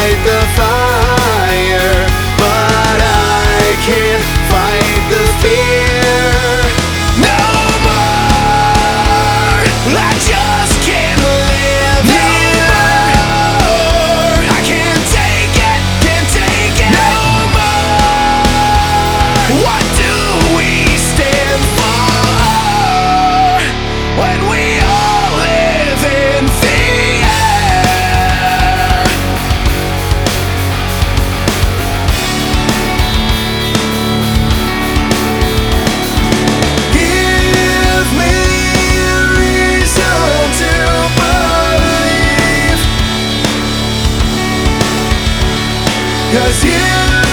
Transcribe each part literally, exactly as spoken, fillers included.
fight the fire, but I can't fight the fear no more. I just can't live no more. I can't take it, can't take it no more. What do we stand for when we all live in fear? Give me a reason to believe, 'cause you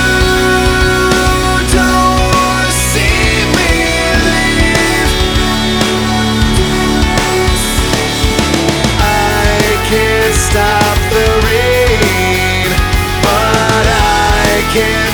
don't wanna see me leave. I can't stop the rain, but I can